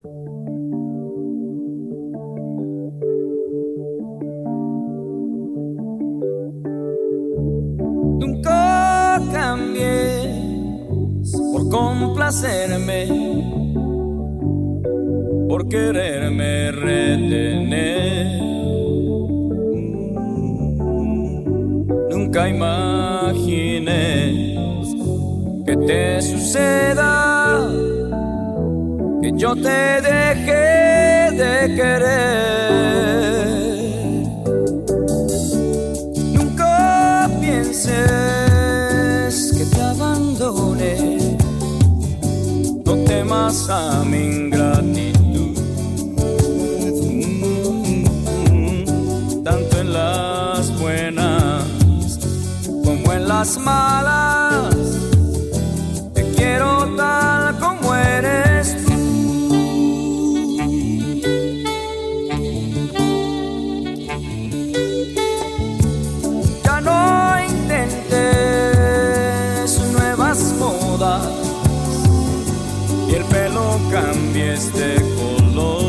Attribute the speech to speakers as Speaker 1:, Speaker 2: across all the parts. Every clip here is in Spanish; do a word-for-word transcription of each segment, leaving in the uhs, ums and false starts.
Speaker 1: Nunca cambies por complacerme, por quererme retener. Nunca imagines que te suceda que yo te dejé de querer. Nunca pienses que te abandone, no temas a mi ingratitud. Tanto en las buenas como en las malas, te quiero tal como eres tú. Ya no intentes nuevas modas y el pelo cambies de color.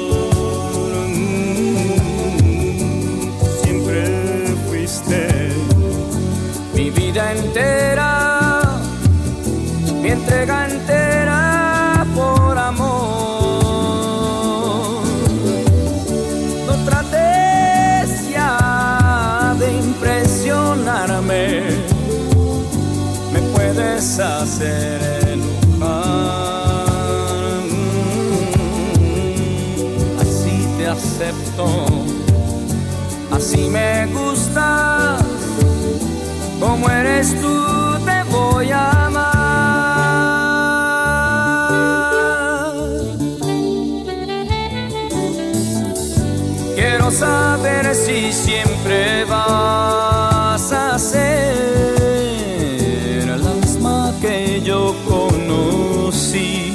Speaker 1: Siempre fuiste mi vida entera, mi entrega entera por amor. No trates ya de impresionarme, me puedes hacer enojar. Así te acepto, así me gustas, como eres tú te voy a amar. Quiero saber si siempre vas a ser la misma que yo conocí.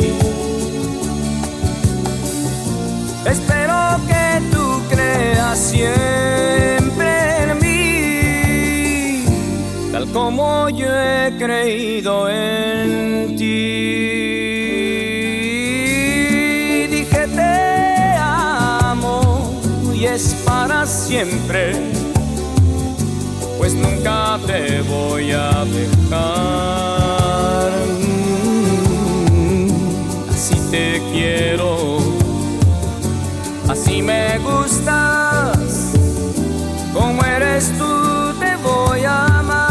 Speaker 1: Espero que tú creas siempre en mí, tal como yo he creído en ti. Dije te amo y es para siempre, pues nunca te voy a dejar. Así te quiero, así me gustas, como eres tú te voy a amar.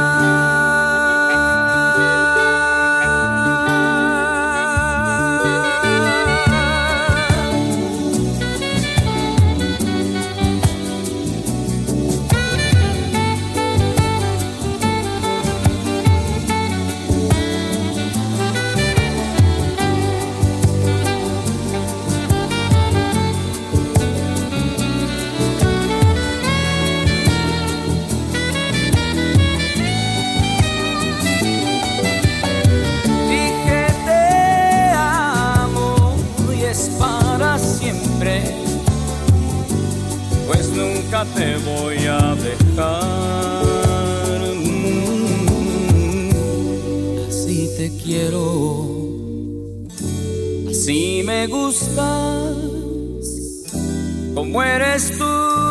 Speaker 1: Pues nunca te voy a dejar. Así te quiero, así me gustas, como eres tú.